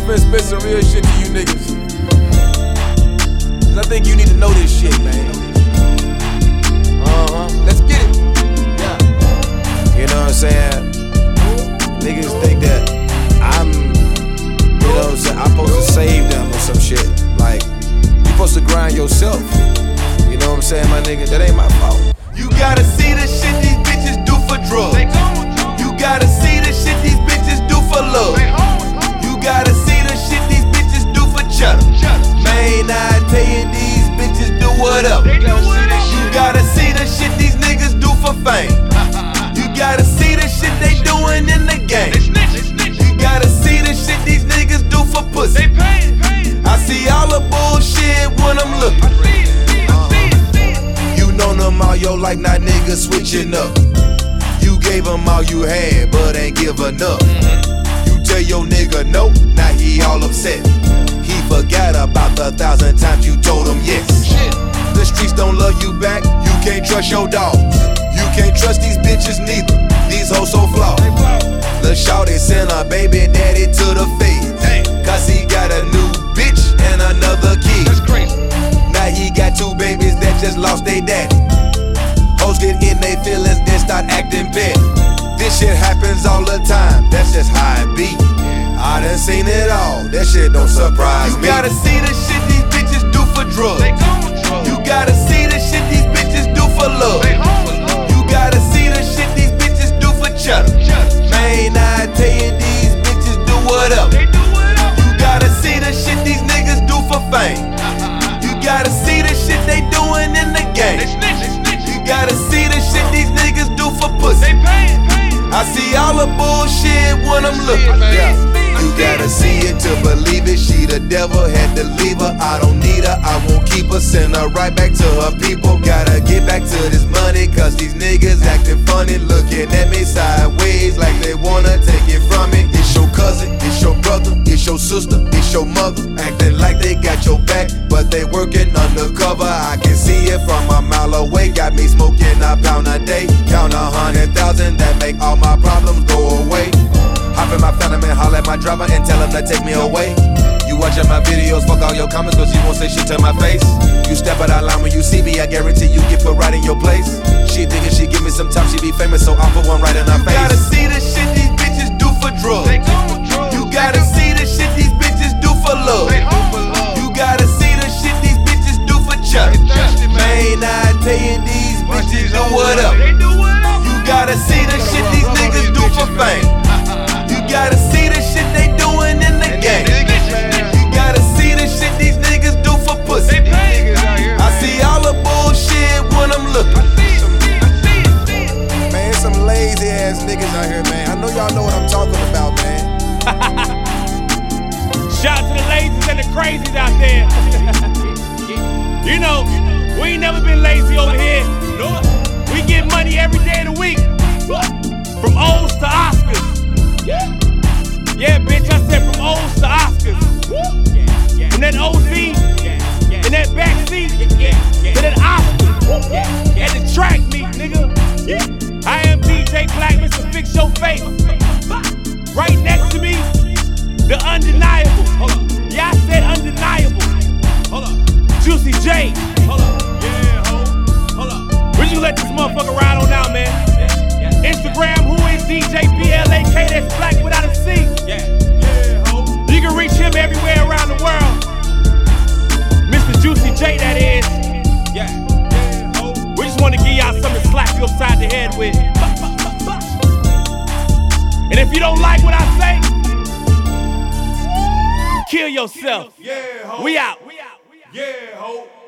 finna spit some real shit to you niggas. Cause I think you need to know this shit, man. Let's get it. Yeah. You know what I'm saying? Niggas think that I'm, you know what I'm saying, I'm supposed to save them or some shit. Like, you supposed to grind yourself. You know what I'm saying, my nigga? That ain't my fault. You gotta see the shit these bitches do for drugs. You gotta see the shit these bitches do for love. You gotta see the shit these bitches do for cheddar. Man, I tell you, these bitches do whatever. You gotta see the shit these niggas do for fame. You gotta see the shit they doing in the game. You gotta see the shit these niggas do for pussy. I see all the bullshit when I'm looking. You known them all your life, now niggas switching up. You gave them all you had, but ain't give enough. You tell your nigga no, now he all upset. He forgot about the 1,000 times you told him yes. The streets don't love you back, you can't trust your dogs. You can't trust these bitches neither, these hoes so flawed. Lil' shawty sent her baby daddy to the feds, cause he got a new bitch and another kid. Now he got 2 babies that just lost their daddy. Hoes get in they feelings, then start acting bad. This shit happens all the time, that's just how it be. I done seen it all, that shit don't surprise me. You gotta see the shit these bitches do for drugs. You gotta see the shit these bitches do for love. You gotta see the shit these bitches do for cheddar. Man, I tell you, these bitches do whatever. You gotta see the shit these niggas do for fame. You gotta see the shit they doing in the game. You gotta see the shit these niggas do for pussy. I see all the bullshit when I'm looking. You gotta see it to believe it. She the devil, had to leave her. I don't need her, I won't keep her. Send her right back to her people. Gotta get back to this money, cause these niggas acting funny. Looking at me sideways like they wanna take it from me. It's your cousin, it's your brother, it's your sister, it's your mother. Acting like they got your back, but they working undercover. I can see it from a mile away. Got me smoking a pound a day. Count 100,000, that make all my problems go away. Hop in my Phantom and holler at my driver and tell him to take me away. You watching my videos, fuck all your comments, cause you won't say shit to my face. You step out of line when you see me, I guarantee you get put right in your place. She thinking she give me some time, she be famous, so I'll put one right in her face. You gotta see the shit these bitches do for drugs. You gotta see the shit these bitches do for love. You gotta see the shit these bitches do for cheddar. Man, I tell you, these bitches do whatever. You gotta see the shit these niggas do for fame. You gotta see the shit they doing in the game. You gotta see the shit these niggas do for pussy. I see all the bullshit when I'm looking. Man, some lazy ass niggas out here, man. I know y'all know what I'm talking about, man. Shout out to the lazies and the crazies out there. You know, we ain't never been lazy over here. We get money every day of the week. From O's to Oscars. Yeah, bitch, I said from O's to Oscars. And that OZ, and that backseat, to that Oscar, at the track meet, nigga. I am DJ Black, Mr. Fix Your Face. Right next to me, the undeniable. Yeah, I said undeniable. Juicy J. Would you let this motherfucker ride on out, man? Instagram, who is DJ BLAK? That's Black without a C. You can reach him everywhere around the world. Mr. Juicy J, that is. We just want to give y'all something to slap you upside the head with. And if you don't like what I say, kill yourself. We out. Yeah, ho.